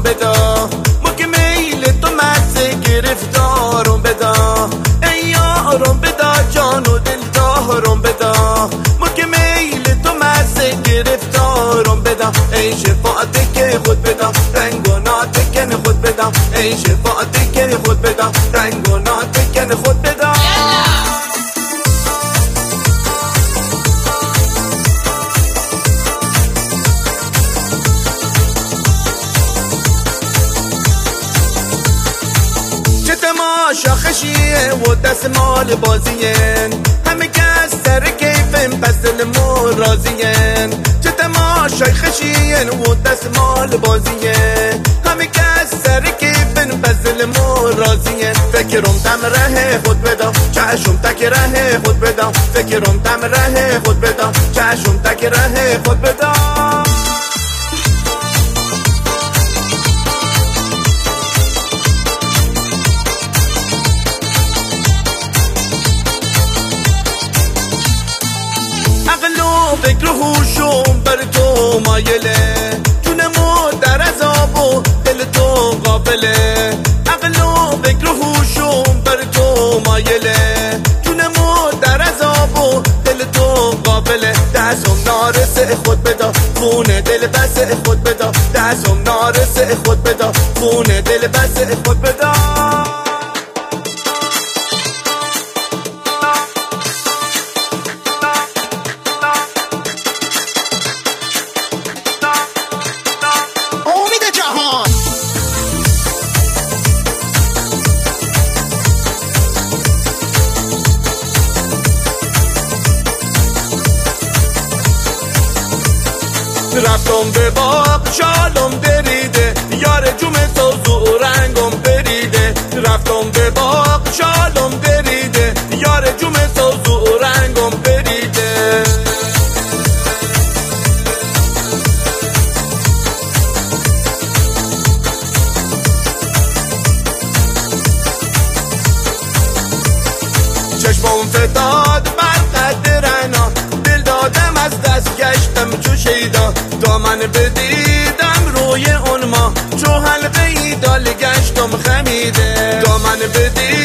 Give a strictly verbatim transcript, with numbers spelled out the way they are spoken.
بدا، ما که میل تو مزه گرفت آروم بدا، ای یارم بدا جان و دل دارم بدا، ما که میل تو مزه گرفت آروم بدا، ای شفاعت که خود بدا رنگ و ناتکن خود بدا، ای شفاعت که خود بدا رنگ و ناتکن خود بدا. تماشا خشیه و دستمال بازیه، همه کس سر کیفن پس دلمون راضیه. چه تماشای خشیه و دستمال بازیه، همه کس سر کیفن پس دلمون راضیه. فکرم دم ره خود بدا، چشم تک ره خود بدا، فکرم دم ره خود بدا، چشم تک ره خود بدا. فکر و هوشم بر تو مایله، جونمو در عذاب و دل تو قابله. عقل و فکر و هوشم بر تو مایله، جونمو در عذاب و دل تو قابله. دستم نارسه خود بدا، خون دل بسه خود بدا، دستم نارسه خود بدا، خون دل بسه خود بدا. رفتم به باغ شالم دریده، یار جوم سوز و رنگم بریده. رفتم به باغ شالم دریده، یار جوم سوز و رنگم بریده. چشمم فتاد بر قد رنا، دل دادم از دست گشتم چو شیدا. دامن بدیدم روی اون ما، چو حلقه ای دال گشتم خمیده. دامن بدیدم